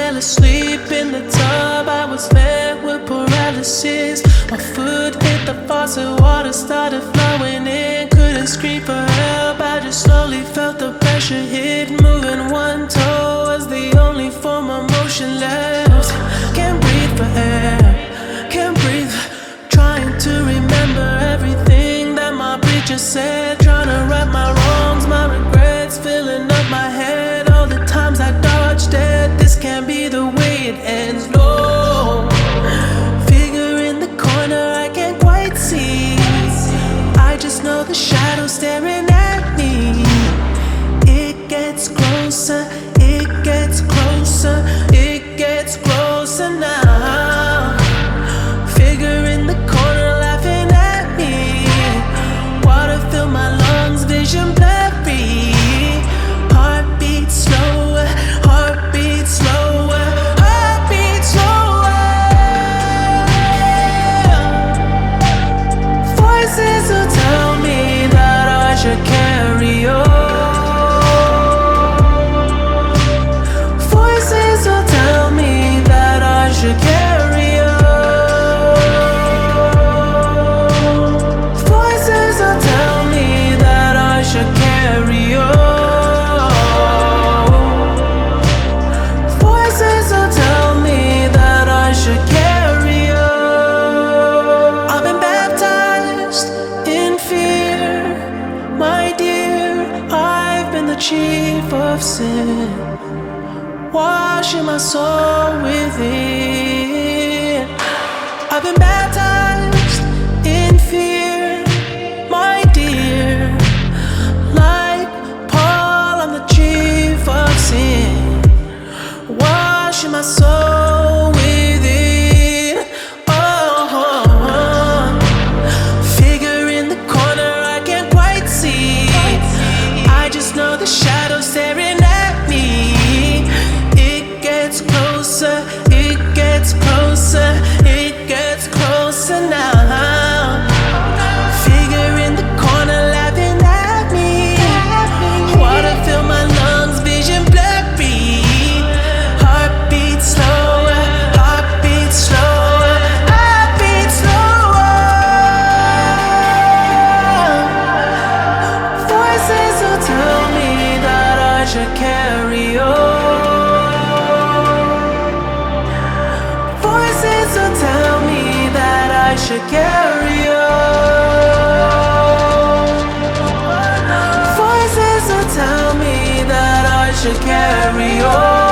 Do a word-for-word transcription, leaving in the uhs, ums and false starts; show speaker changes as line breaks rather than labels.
fell asleep in the tub. I was met with paralysis. My foot hit the faucet, water started flowing in. Couldn't scream for help, I just slowly felt the pressure hit. Moving one toe was the only form of motion left. Can't breathe for air, can't breathe. Trying to remember everything that my preacher said. Trying to right my wrongs, my regrets filling up my head. All the times I dodged it, this can't be the way it ends, no. Figure in the corner I can't quite see. I just know the shadow staring at me. It gets closer, it gets closer, it gets closer now. Figure in the corner laughing at me. Water fill my lungs, vision blurry. Heartbeat slower, heartbeat slower, heartbeat slower. Voices will tell me that I should carry on. Voices will tell me that I should carry on. Voices will tell me that I should carry on. Voices will tell me that I should carry on. I've been baptized in fear, my dear. I've been the chief of sin, washing my soul within. I've been baptized in fear, my dear. Like Paul, I'm the chief of sin, washing my soul within. Oh, figure in the corner I can't quite see. I just know the shadow staring at me. It gets closer, it gets closer, it gets closer now. Figure in the corner laughing at me. Water fill my lungs, vision blurry. Heartbeat slower, heartbeat slower, heartbeat slower. Voices will tell me that I should carry on. Voices will tell me that I should carry on. Voices will tell me that I should carry on.